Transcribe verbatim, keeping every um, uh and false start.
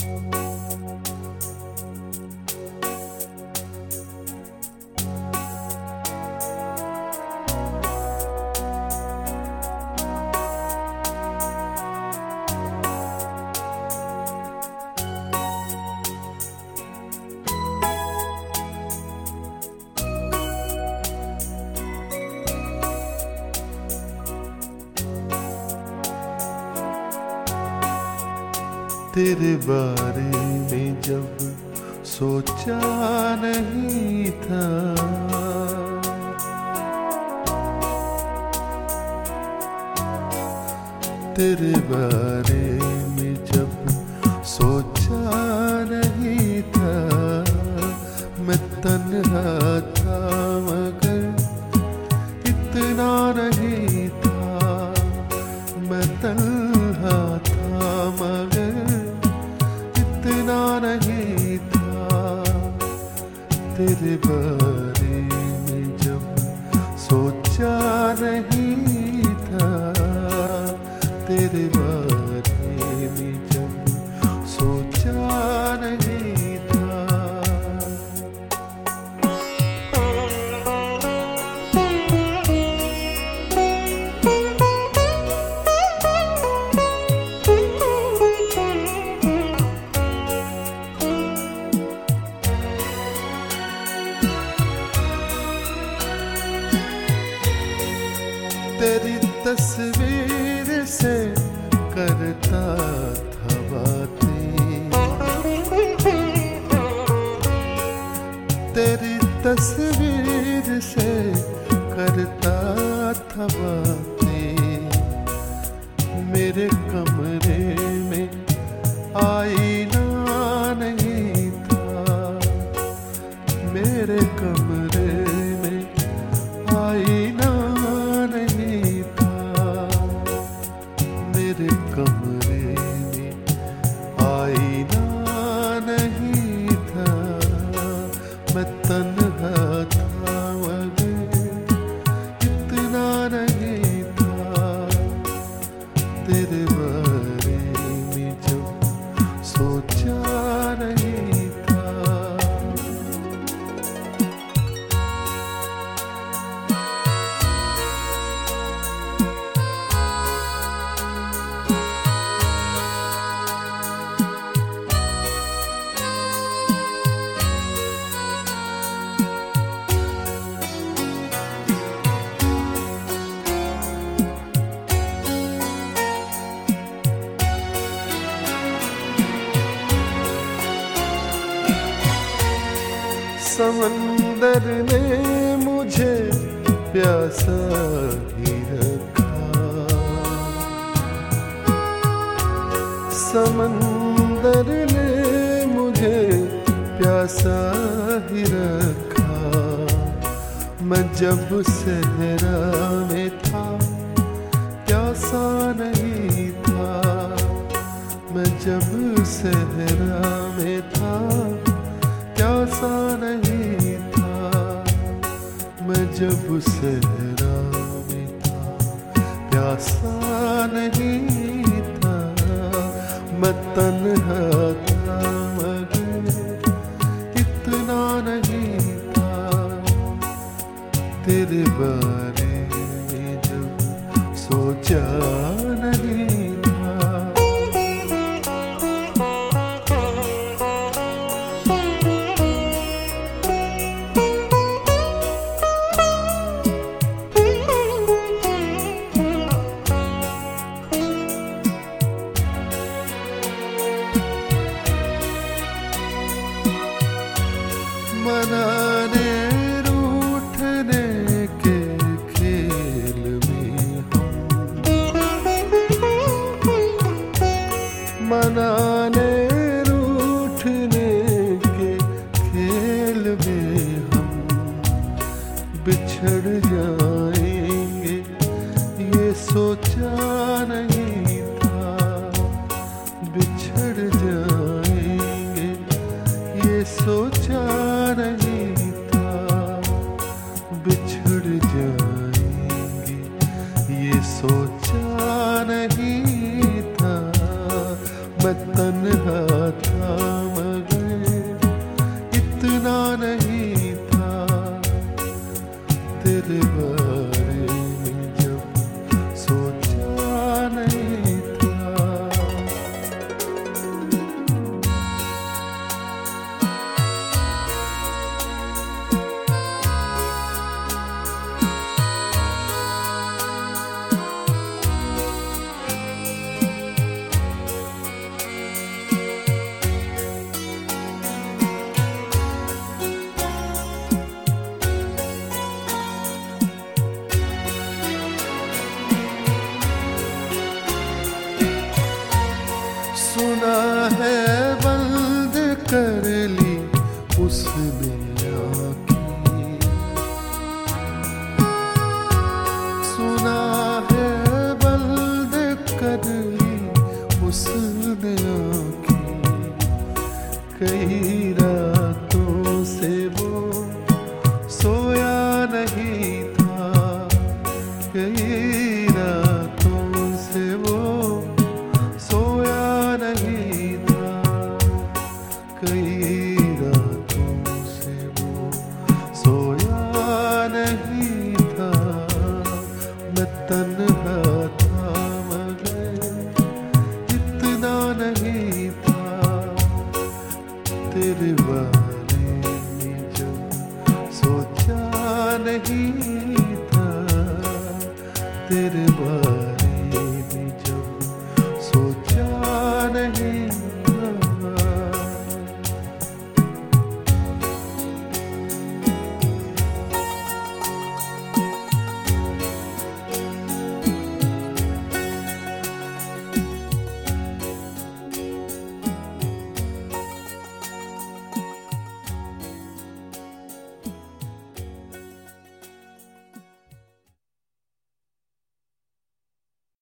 तेरे बारे में जब सोचा नहीं था, तेरे बारे में जब सोचा नहीं था, मैं तन्हा था मगर इतना नहीं था, मैं तन्हा था मगर इतना नहीं था। तेरे बारे में जब सोचा नहीं था, तेरे बारे में जब सोचा नहीं था। तेरी तस्वीर से करता था बातें, तेरी तस्वीर से करता था बातें। मेरे कमरे में आईना नहीं था, मेरे कमरे में आईना नहीं था, मेरे कमरे में आईना नहीं था। मैं तन्हा था मगर इतना नहीं था। तेरे बारे में जब सोचा नहीं था। समंदर ने मुझे प्यासा ही रखा, समंदर ने मुझे प्यासा ही रखा। मैं जब सहरा में था प्यासा नहीं था, मैं जब सहरा में था प्यासा नहीं था, मैं जब सहरा में था प्यासा नहीं था। मैं तन्हा था मगर इतना नहीं था। तेरे बारे में जब सोचा नहीं था। मनाने रूठने के खेल में हम, मनाने रूठने के खेल में हम बिछड़ जाएंगे ये सोचा नहीं था, बिछड़ जाएंगे ये सोचा नहीं था, बिछड़ जाएंगे ये सोचा नहीं था। मैं तन्हा था मगर इतना नहीं था, तेरे बारे में जब सोचा नहीं था। सुना है बंद कर ली उसने आँखें, सुना है बंद कर ली उसने आँखें। कई रातों से वो सोया नहीं था, कई रातों से वो सोया नहीं था, कई रातों से वो सोया नहीं था। मैं तन्हा था मगर इतना नहीं था, तेरे बारे